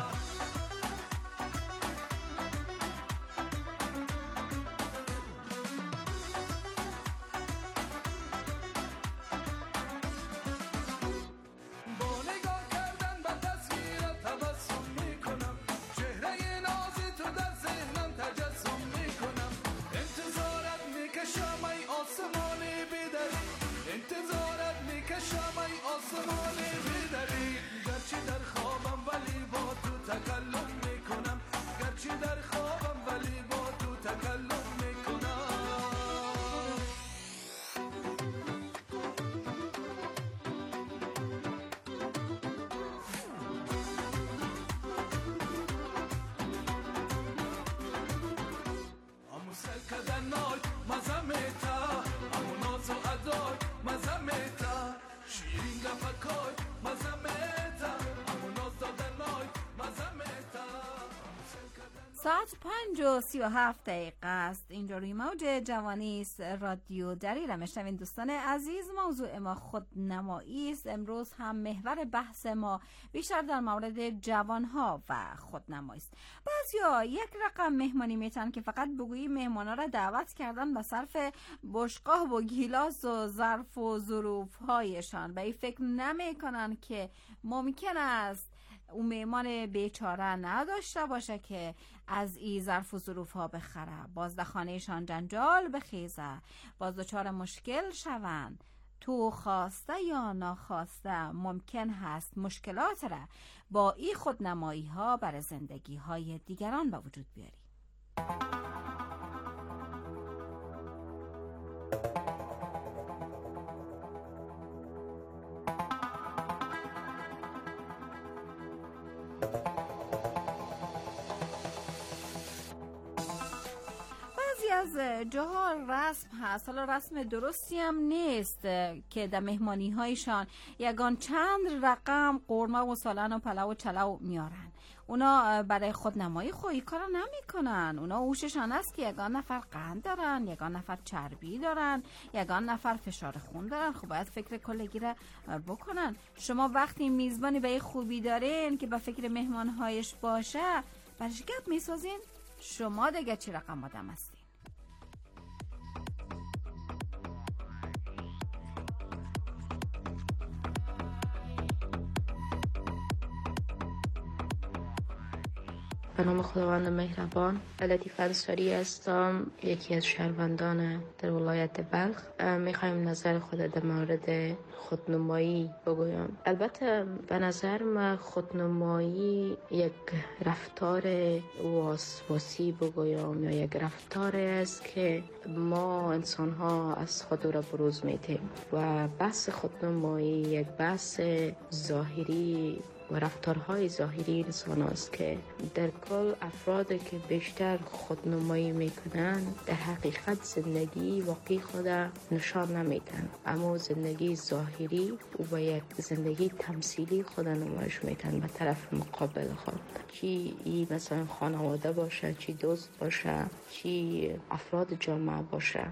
کدنای مزمتا امو ناز و ادای مزمتا شیرین گپکای مزمتا امو ناز دادنای مزمتا.
ساعت پنج و سی و هفت دقیقه است. اینجا روی موج جوانی است رادیو دریرم. میشنوین دوستان عزیز، موضوع ما خودنمایی است. امروز هم محور بحث ما بیشتر در مورد جوانها و خودنمایی است. بعضیا یک رقم مهمانی میتن که فقط بگویی مهمانا را دعوت کردن به صرف بشقاه و گیلاس و ظرف و ظروف هایشان، به این فکر نمیکنن که ممکن است اون میمان بیچاره نداشته باشه که از این ظرف و ظروف ها بخره، باز در خانهشان جنجال بخیزه، باز دچار مشکل شوند. تو خواسته یا ناخواسته ممکن هست مشکلات را با این خودنمایی ها بر زندگی های دیگران به وجود بیاری. از جاها رسم هست، حالا رسم درستی هم نیست که در مهمانی هایشان یگان چند رقم قورمه و سالن و پلو و چلو میارن. اونا برای خودنمایی خویی کارا نمی کنن. اونا اوششان است که یگان نفر قند دارن، یگان نفر چربی دارن، یگان نفر فشار خون دارن. خب باید فکر کلگی را بکنن. شما وقتی میزبانی به خوبی دارین که به فکر مهمانهایش باشه، برش گپ میسازین، شما دیگه چی رقم آدم هستین؟
به نام خداوند مهربان. لطیف انصاری هستم، یکی از شهروندان در ولایت بلخ. میخوایم نظر خود در مورد خودنمایی بگویم. البته به نظر من خودنمایی یک رفتار واسواسی بگویم یا یک رفتار است که ما انسان ها از خود را بروز میتیم و بحث خودنمایی یک بحث ظاهری و رفتارهای ظاهری انسان است که در کل افرادی که بیشتر خودنمایی میکنن در حقیقت زندگی واقعی خود نشان نمیدن، اما زندگی ظاهری و یک زندگی تمثیلی خود نمایش میدن به طرف مقابل خود، چی ای مثلا خانواده باشه، چی دوست باشه، چی افراد جامعه باشه.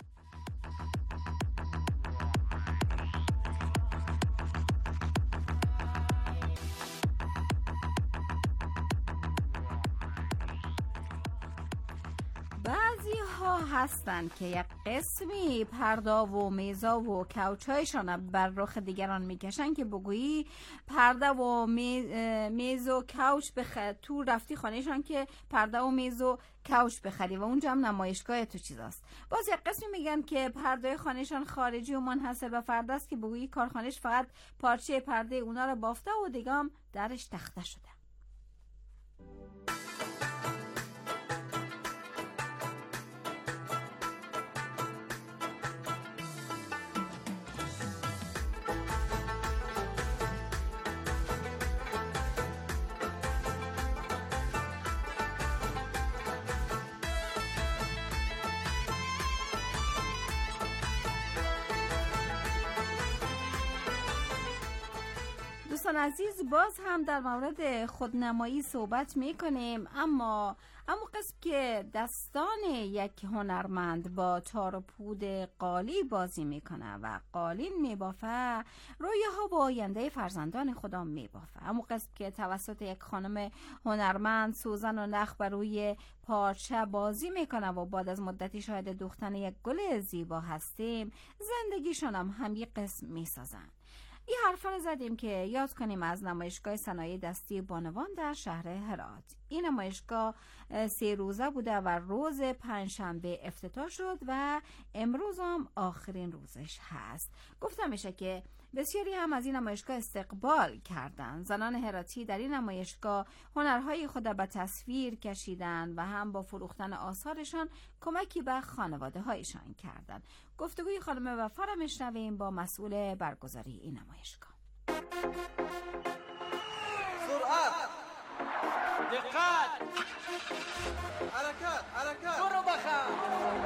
بعضی ها هستن که یک قسمی پردا و میزا و کوچایشان بر رخ دیگران میکشن که بگویی پرده و میز و کوچ بخ... تو رفتی خانهشان که پرده و میز و کوچ بخری و اونجا هم نمایشگاه تو چیزاست. باز یک قسمی میگن که پرده خانهشان خارجی و منحصر به فرد است که بگویی کارخانهش فقط پارچه پرده اونا رو بافته و دیگه هم درش تخته شده. دوستان عزیز، باز هم در مورد خودنمایی صحبت میکنیم، اما اما قسم که دستان یک هنرمند با تار و پود قالی بازی میکنه و قالین میبافه، رویاها با آینده فرزندان خدا میبافه. اما قسم که توسط یک خانم هنرمند سوزن و نخ بر روی پارچه بازی میکنه و بعد از مدتی شاهد دوختن یک گل زیبا هستیم، زندگیشان هم همین قسم میسازن. این حرفا رو زدیم که یاد کنیم از نمایشگاه صنایع دستی بانوان در شهر هرات. این نمایشگاه سه روزه بوده و روز پنجشنبه افتتاح شد و امروز هم آخرین روزش هست. گفتم میشه که بسیاری هم از این نمایشگاه استقبال کردند. زنان هراتی در این نمایشگاه هنرهای خود به تصویر کشیدن و هم با فروختن آثارشان کمکی به خانواده هایشان کردند. گفتگوی خانم وفا را میشنویم با مسئول برگزاری این نمایشگاه.
سرعت، دقت، حرکت، حرکت، برو بخم.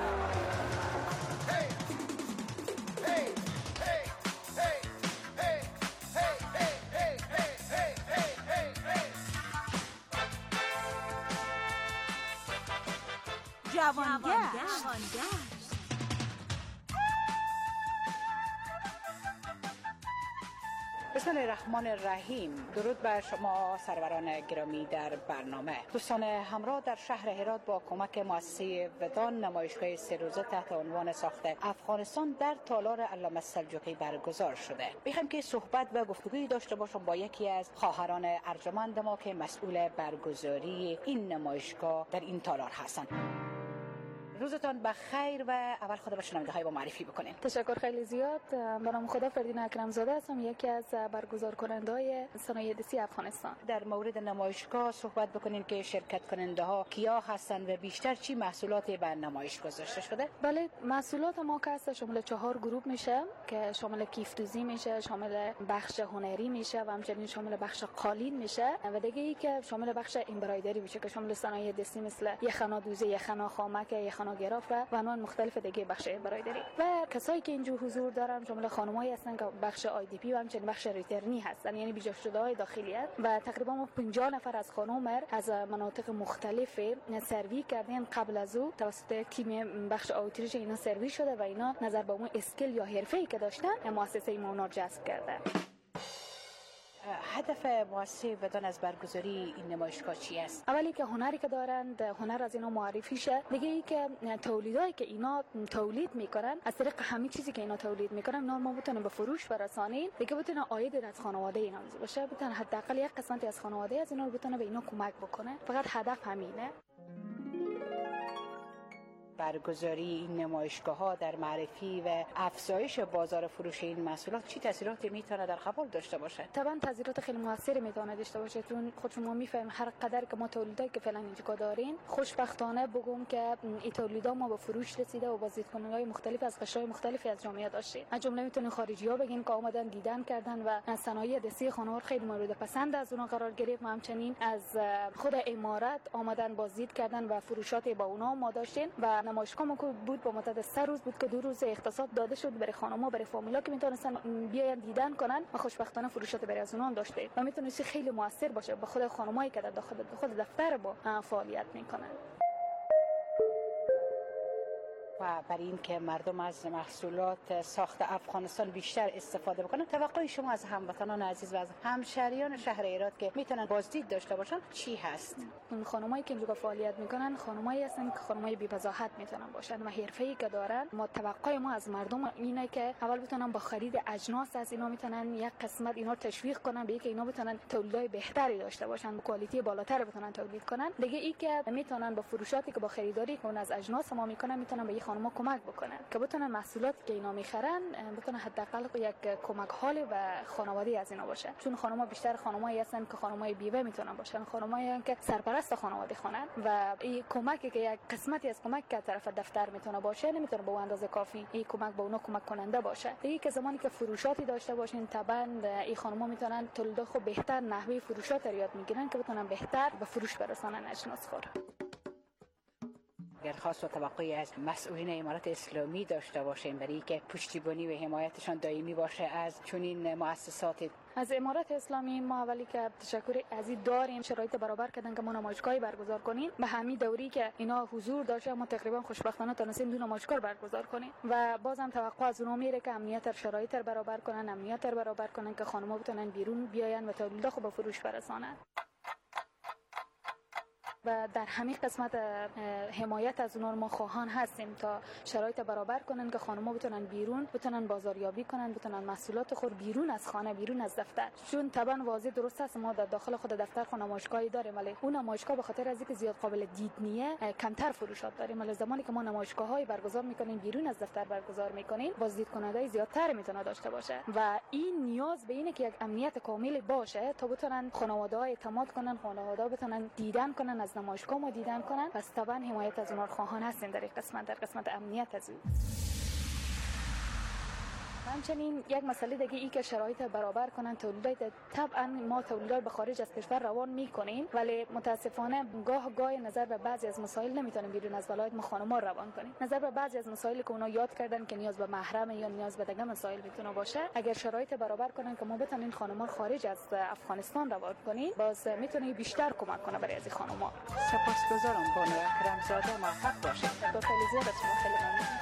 جوانگشت.
بسم الله الرحمن الرحیم. درود بر شما سروران گرامی در برنامه. دوستان همراه در شهر هرات با کمک مؤسسه ودان نمایشگاه سه روزه تحت عنوان ساخت افغانستان در تالار علامه سلجوقی برگزار شده. میخوایم که صحبت و گفتگویی داشته باشم با یکی از خواهران ارجمند ما که مسئول برگزاری این نمایشگاه در این تالار هستند. روزتان بخیر و اول خود به شنونده های با معرفی بکنین.
تشکر خیلی زیاد. به نام خدا فردین اکرم زاده هستم، یکی از برگزار کننده های صنایع دستی افغانستان.
در مورد نمایشگاه صحبت بکنین که شرکت کننده ها کیا هستند و بیشتر چی محصولاتی به نمایش گذاشته شده؟
بله، محصولات ما که هست شامل چهار گروه میشه که شامل کیفتوزی میشه، شامل بخش هنری میشه و همچنین شامل بخش قالین میشه و دیگه ای که شامل بخش امبرایدری میشه که شامل صنایع دستی مثل یخنا دوزه، یخنا خامک، یخنا گراف و انواع مختلف دیگه بخش امبرایدری. و کسایی که اینجا حضور دارن شامل خانمایی هستن که بخش آی دی پی و همچنین بخش ریترنی هستن، یعنی بیجا شده های داخلیت و تقریبا ما پنجاه نفر از خانم از مناطق مختلف سروی کردن. قبل از او توسط تیم بخش آوتریچ اینا سروی شده و اینا نظر به اون اسکیل یا حرفه‌ای که داشتن مؤسسه ما اونا جذب کرده.
هدف مؤسسه ودان از برگزاری این نمایشگاه چی است؟
اولی که هنری که دارند هنر از اینا معرفی شه، دیگه ای که تولیدایی که اینا تولید میکنن از طریق همین چیزی که اینا تولید میکنن اینا ما بتونیم به فروش برسانیم، دیگه بتونه عاید از خانواده اینا باشه، بتونه حداقل یک قسمتی از خانواده از اینا رو بتونه به اینا کمک بکنه. فقط هدف همینه.
برگزاری این نمایشگاه‌ها در معرفی و افزایش بازار فروش این محصولات چی تاثیراتی میتونه در قبول داشته باشه؟
طبعا تاثیرات خیلی موثری میتونه داشته باشه، چون خود شما میفهمید هر قدر که ما تولیدایی که فعلا اینجا دارین، خوشبختانه بگم که این تولیدا ما به فروش رسیده و بازدیدکنندگان مختلف از قشرهای مختلفی از جامعه داشتیم. از جمله میتونین خارجی‌ها بگین که آمدن دیدن کردن و صنایع دستی خانوار خیلی مورد پسند از اونها قرار گرفت. ما همچنین از خود امارات آمدن بازدید کردن و فروشات با اونها ما داشتیم و نمایشگاه ما بود با مدت سه روز بود که دو روز اختصاص داده شد برای خانم‌ها، برای فامیلا که میتونستن بیاین دیدن کنن و خوشبختانه فروشات برای از اونها هم داشتیم و میتونه خیلی موثر باشه به خود خانمایی که در داخل خود دفتر با فعالیت میکنن.
و برای این که مردم از محصولات ساخت افغانستان بیشتر استفاده بکنن، توقع شما از هموطنان عزیز و از همشهریان شهر هرات که میتونن بازدید داشته باشن چی هست؟
اون خانمایی که اینجا فعالیت میکنن خانمایی هستن که خانمای بی وضاحت میتونن باشن و حرفه‌ای که دارن. ما توقع ما از مردم اینه که اول بتونن با خرید اجناس از اینا میتونن یک قسمت اینا تشویق کنن به اینکه اینا بتونن تولیدای بهتری داشته باشن، با کوالیتی بالاتر بتونن تولید کنن. دیگه ای که میتونن با فروشاتی که با خریداری که از اجناس ما میکنن میتونن به خانم‌ها کمک بکنن که بتونن محصولاتی که اینا میخرن بتونن حداقل یک کمک حالی و خانوادگی از اینا باشه، چون خانم‌ها بیشتر خانمایی هستن که خانمای بیوه میتونن باشن، خانمایی که سرپرست خانواده خونن و این کمکی که یک قسمتی از کمک که طرف دفتر میتونه باشه نمیتونه به اندازه کافی این کمک به اونا کمک کننده باشه. دیگه که زمانی که فروشاتی داشته باشین طبعا این خانم‌ها میتونن تولید خود بهتر نحوه فروشات رو یاد میگیرن که بتونن بهتر به فروش برسونن اجناس خود.
اگر خاص و توقعی از مسئولین امارات اسلامی داشته باشیم برای که پشتیبانی و حمایتشان دائمی باشه از چنین مؤسسات؟
از امارات اسلامی ما اولی که تشکر عزیز داریم، شرایط برابر کردن که ما نمایشگاهی برگزار کنیم. به همین دوری که اینا حضور داشته ما تقریبا خوشبختانه تونستیم دو نمایشگاه برگزار کنیم و بازم توقع از اونها میره که امنیت شرایط برابر کنن، امنیت برابر کنن که خانم‌ها بتونن بیرون بیاین و تولید خود به فروش برسونن. و در همین قسمت حمایت از اونها ما خواهان هستیم تا شرایط برابر کنن که خانم‌ها بتونن بیرون بتونن بازاریابی کنن، بتونن محصولات خود بیرون از خانه بیرون از دفتر. چون طبعا واضح درست است ما در داخل خود دفتر خود نمایشگاهی داریم ولی اون نمایشگاه به خاطر از اینکه زیاد قابل دید نیه کمتر فروشات داریم، ولی زمانی که ما نمایشگاه‌های برگزار می‌کنیم بیرون از دفتر برگزار می‌کنیم بازدید کننده زیادتر میتونه داشته باشه و این نیاز به اینه که یک امنیت کامل باشه تا بتونن خانواده‌ها اعتماد کنن، خانواده‌ها بتونن دیدن کنن از نمایشگاه ما دیدن کنن. پس طبعا حمایت از اونها خواهان هستیم در این قسمت، در قسمت امنیت از این. همچنین یک مسئله دیگه ای که شرایط برابر کنن تولیدات. طبعا ما تولیدات به خارج از کشور روان میکنیم ولی متاسفانه گاه گاه نظر به بعضی از مسائل نمیتونیم بیرون از ولایت ما خانم‌ها روان کنیم. نظر به بعضی از مسائلی که اونا یاد کردن که نیاز به محرم یا نیاز به دیگه مسائل میتونه باشه، اگر شرایط برابر کنن که ما بتونیم خانم‌ها خارج از افغانستان روان کنیم باز میتونه بیشتر کمک کنه برای از خانم‌ها.
سپاسگزارم بانو اکرم‌زاده، موفق باشید.
با خیلی زیاد از شما خیلی ممنونم.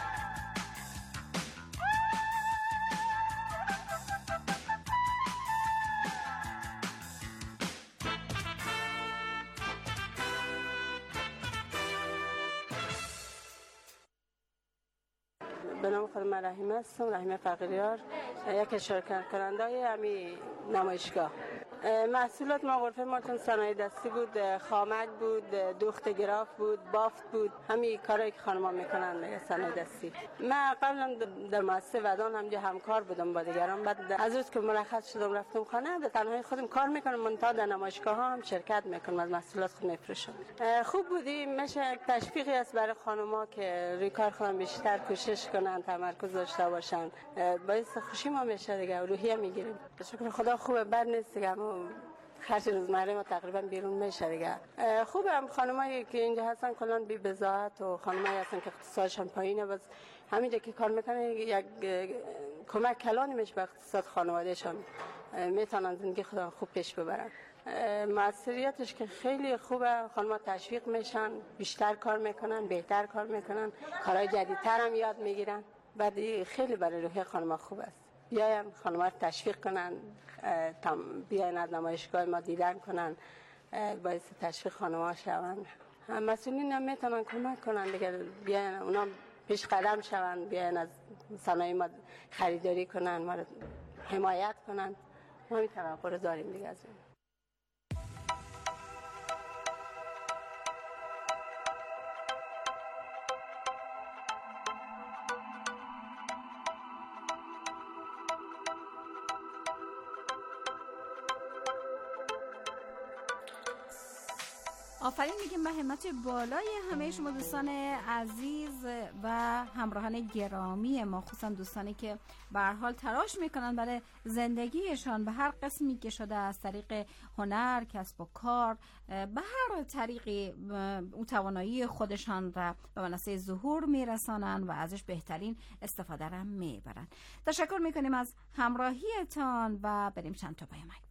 به نام خود من رحیمه هستم، رحیمه فقیریار، یک شرکت کننده های همی نمایشگاه. محصولات ما غرفه ما چون صنایع دستی بود، خامک بود، دوخت گراف بود، بافت بود، همین کارهایی که خانم‌ها میکنن دیگه صنایع دستی. من قبلا در مؤسسه ودان همجا همکار بودم با دیگران، بعد از روز که مرخص شدم رفتم خانه به تنهایی خودم کار میکنم، منتها در نمایشگاه ها هم شرکت میکنم، از محصولات خود میفروشم. خوب بودی، میشه تشویقی است برای خانم‌ها که روی کار خودم بیشتر کوشش کنن، تمرکز داشته باشن، باعث خوشی ما میشه دیگه، روحیه میگیریم. شکر خدا خوبه، بد نیست دیگه. خرج روزمره ما تقریبا بیرون میشه دیگه. خوبه هم خانمایی که اینجا هستن کلا بی بضاعت و خانمایی هستن که اقتصادشون پایینه، بس همینجا که کار میکنن یک کمک کلانی میشه به اقتصاد خانوادهشون، میتونن زندگی خودشون خوب پیش ببرن. موثریتش که خیلی خوبه، خانم‌ها تشویق میشن، بیشتر کار میکنن، بهتر کار میکنن، کارهای جدیدتر هم یاد میگیرن. بعد خیلی برای روحیه خانم‌ها خوب است. بیاین خانم‌ها رو تشویق کنن، بیاین از نمایشگاه ما دیدن کنن، باعث تشویق خانم‌ها شون. مسئولین هم میتونن کمک کنن دیگه، بیاین اونا پیش قدم شون، بیاین از صنایع ما خریداری کنن، ما رو حمایت کنن. ما می توقع رو داریم دیگه از این.
آفرین میگیم به همت بالای همه شما دوستان عزیز و همراهان گرامی ما، خصوصا دوستانی که به هر حال تلاش میکنن برای زندگیشان به هر قسمی که شده از طریق هنر، کسب و کار، به هر طریقی اون توانایی خودشان را به منصه ظهور میرسانن و ازش بهترین استفاده را میبرن. تشکر میکنیم از همراهیتان و بریم چند تا پیام.